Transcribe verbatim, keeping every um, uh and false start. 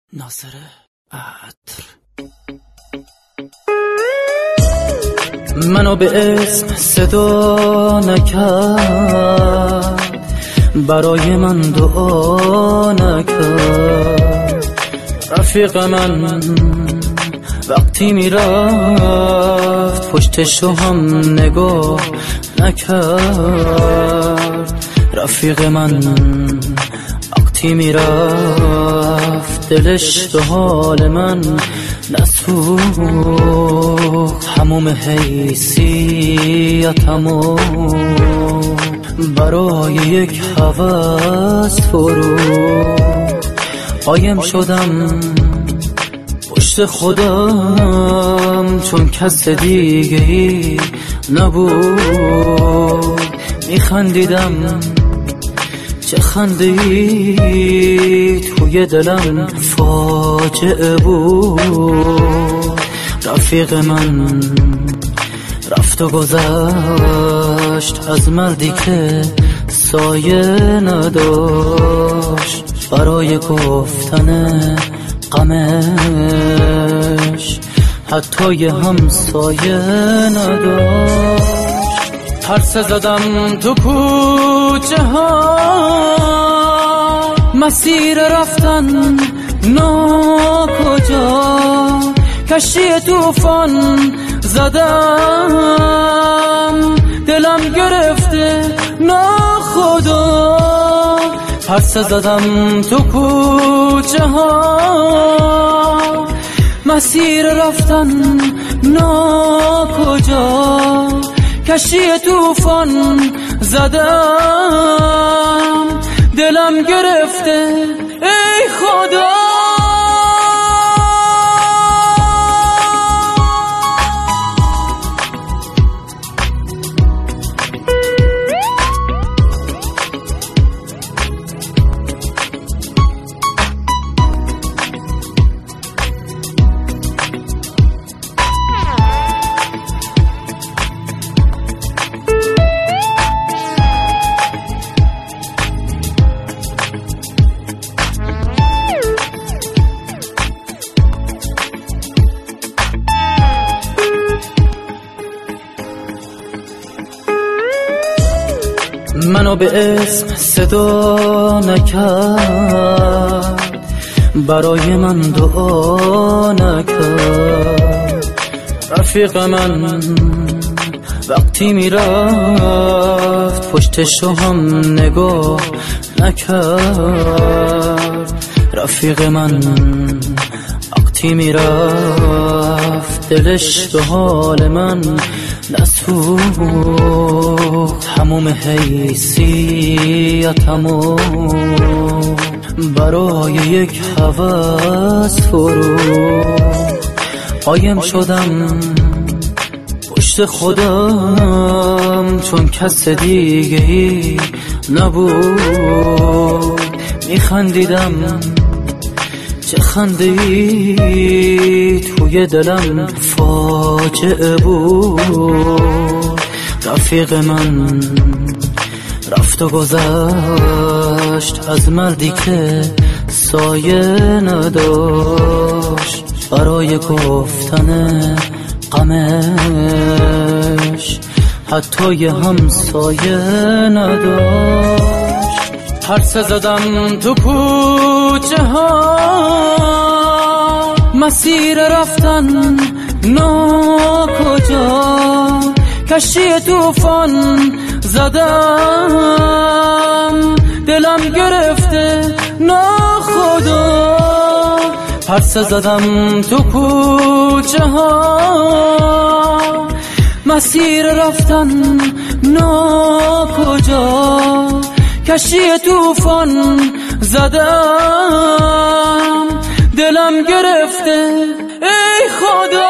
ناصر عطر منو به اسم صدا نکرد، برای من دعا نکرد. رفیق من وقتی میرفت پشتشو هم نگاه نکرد. رفیق من وقتی میرفت دلش به حال من نسوخت. هموم حیثیتمو برای یک هوس فروخت. قایم شدم پشت خودم چون کس دیگه ای نبود. میخندیدم چه خنده ای توی دلم فاجعه بود. رفیق من رفت و گذشت از مردی که سایه نداشت. برای گفتن غمش حتی یه همسایه نداشت. پرسه زدم تو کوچه ها مسیر رفتن ناکجا. کشتی توفان زدم دلم گرفته ناخدا. پرسه زدم تو کوچه ها مسیر رفتن ناکجا. کشتی توفان زدم دلم گرفته ای خدا. منو به اسم صدا نکرد، برای من دعا نکرد. رفیق من وقتی میرفت پشتشو هم نگاه نکرد. رفیق من وقتی میرفت دلش به حال من نسوخت. هموم حیثیتمو برای یک هوس فروخت. قایم شدم پشت خودم چون کس دیگه ای نبود. میخندیدم چه خنده ای توی دلم فاجعه بود. رفیق من رفت و گذشت از مردی که سایه نداشت. برای گفتن غمش حتی یه همسایه نداشت. پرسه زدم تو کوچه ها مسیر رفتن ناکجا. کشتی توفان زدم دلم گرفته ناخدا. پرسه زدم تو کوچه ها مسیر رفتن ناکجا. کشتی توفان زدم دلم گرفته ای خدا.